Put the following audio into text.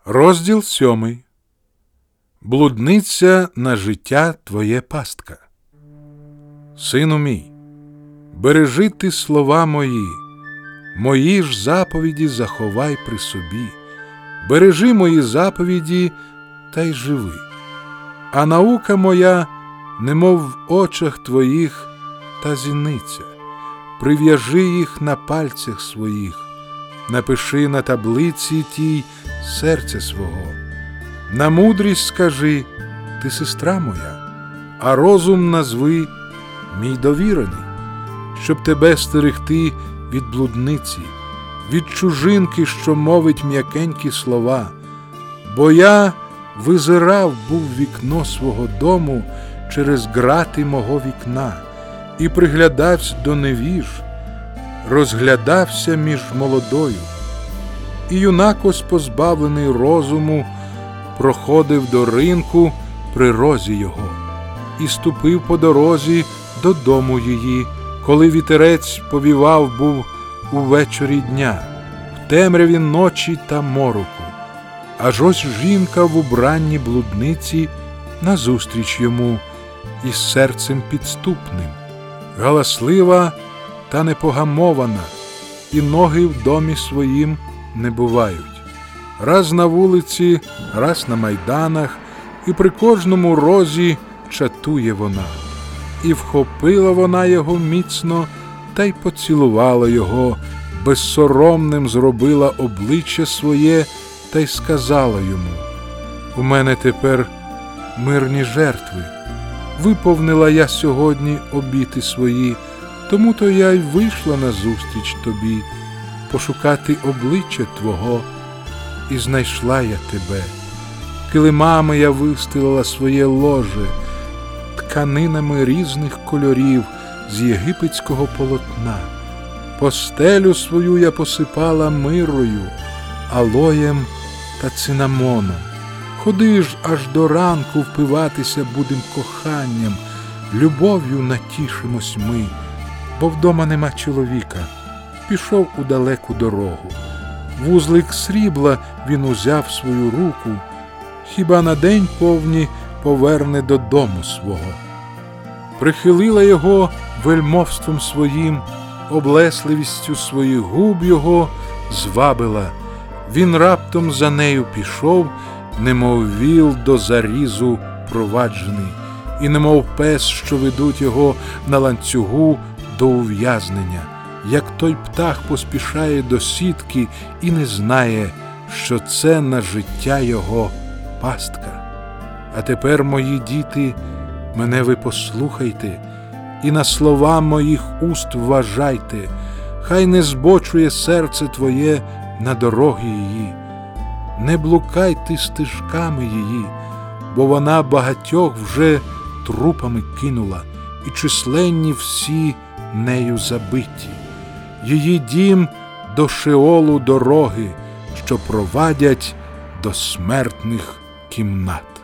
Розділ 7. Блудниця на життя твоє пастка. Сину мій, бережи ти слова мої ж заповіді заховай при собі. Бережи мої заповіді та й живи. А наука моя, немов в очах твоїх та зіниця. Прив'яжи їх на пальцях своїх, напиши на таблиці тій серця свого. На мудрість скажи, ти сестра моя, а розум назви мій довірений, щоб тебе стерегти від блудниці, від чужинки, що мовить м'якенькі слова. Бо я визирав був вікно свого дому через грати мого вікна і приглядався до невіж, розглядався між молодою. І юнак ось позбавлений розуму проходив до ринку при розі його і ступив по дорозі додому її, коли вітерець повівав був увечері дня, в темряві ночі та мороку. Аж ось жінка в убранні блудниці назустріч йому із серцем підступним, галаслива та непогамована, і ноги в домі своїм не бувають. Раз на вулиці, раз на майданах, і при кожному розі чатує вона. І вхопила вона його міцно, та й поцілувала його, безсоромним зробила обличчя своє, та й сказала йому: «У мене тепер мирні жертви. Виповнила я сьогодні обіти свої, тому-то я й вийшла назустріч тобі, пошукати обличчя твого, і знайшла я тебе. Килимами я вистелила своє ложе, тканинами різних кольорів з єгипетського полотна. Постелю свою я посипала мирою, алоєм та цинамоном. Ходи ж аж до ранку впиватися будем коханням, любов'ю натішимось ми, бо вдома нема чоловіка, пішов у далеку дорогу. Вузлик срібла він узяв свою руку, хіба на день повні поверне додому свого. Прихилила його вельмовством своїм, облесливістю своїх губ його звабила. Він раптом за нею пішов, немов віл до зарізу проваджений, і немов пес, що ведуть його на ланцюгу до ув'язнення, як той птах поспішає до сітки і не знає, що це на життя його пастка. А тепер, мої діти, мене ви послухайте, і на слова моїх уст вважайте, хай не збочує серце твоє на дороги її. Не блукай ти стежками її, бо вона багатьох вже трупами кинула, і численні всі нею забиті. Її дім до Шеолу дороги, що провадять до смертних кімнат.